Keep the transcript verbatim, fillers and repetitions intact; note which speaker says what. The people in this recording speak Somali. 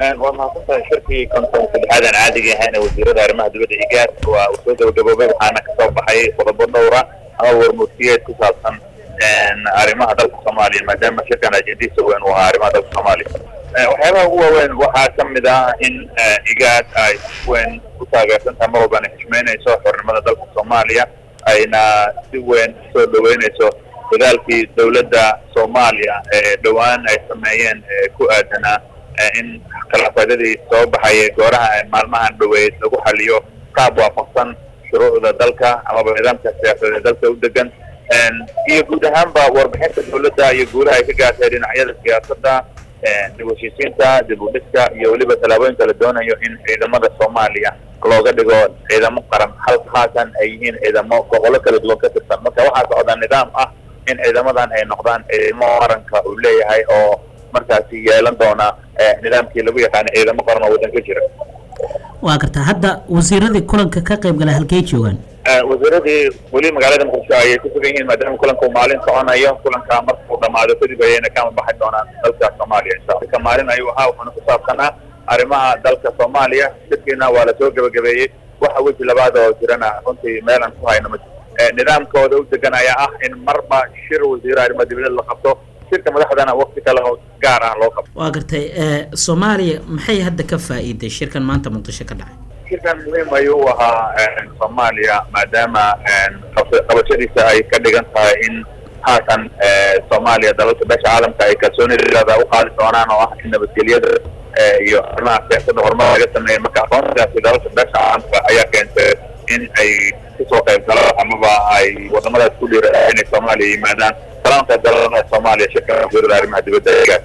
Speaker 1: والله كنت شركي كنت في هذا عادي هنا وزير arrimaha dibadda IGAD waa uu soo gabagabay waxaana ka soo baxay qodobo dhowr ah oo warmurtiyeed ku saabsan arrimaha dalka Soomaaliya maadaama shirkan ajadiisa weyn uu ahaa arrimaha dalka Soomaaliya waxyaabaha ugu waaweyn waxaa ka mid ah in IGAD ay weyn u taageersan tahay marwalbana xishmeynayso xornimada dalka Soomaaliya ayna si weyn soo dhaweynayso dadaalkii dawladda Soomaaliya ee dhawaan ay sameeyeen ku aadana in khilaafadii soo baxay gooraha maalmahan dhaweyd lagu xaliyo qaab waafaqsan shuruucda dalka ama nidaamka siyaasadeed dalka u degan iyo guud ahaanba warbixinta dawladda iyo guulaha ay ka gaartay dhinacyada siyaasadda dib u heshiisiinta dib u dhiska iyo weliba tallaabooyinka la doonayo in ciidamada Soomaaliya looga dhigo ciidamo qaran halkaasaan ay yihiin ciidamo gobollo kala duwan ka tirsan marka waxaa socda nidaam ah in ciidamadan ay noqdaan ciidamo qaranka uu leeyahay oo markaasi yeelan doona nidaamkii lagu yaqaan ciidamo qaran oo wadanka jira
Speaker 2: waa kartaa hadda wasiiradii kulanka ka qayb galay halkay joogan
Speaker 1: wasiiradii wali magaalada Muqdisho ay ku sugan yihiin maadaama kulanku maalin soconayo kulanka markuu dhamaado kadib ayayna ka baxay doonaan dalka Soomaaliya insha Allah maalin ayuu ahaa waxaan ku saabsanaa arrimaha dalka Soomaaliya shirkina waa la soo gabagabeeyay waxa weji labaad oo jirana runtii meelan ku hayno nidaamkooda u degan ayaa ah in marba shir wasiir arrimaha dibadda la qabto shirka madaxdana waqti kale oo gaar ah loo qabto
Speaker 2: waa gartay Soomaaliya maxay hadda ka faa'iiday shirkan maanta Muqdisho ka dhacay
Speaker 1: shirkan muhiim ayuu ahaa Soomaaliya maadaama qabashadiisa ay ka dhigan tahay in haatan Soomaaliya dalalka beesha caalamka ay kalsoonidooda u qaadi doonaan oo ah in nabadgelyada iyo arrimaha siyaasadda horumar laga sameeyo marka aqoonsigaasi dalalka beesha caalamka ayaa keentay in ay kasoo qayb galaan amaba ay wadamadaas ku dhiiraan inay Soomaaliya yimaadaan salaamta dalalka Soomaaliya shirka wasiirada arrimaha dibadda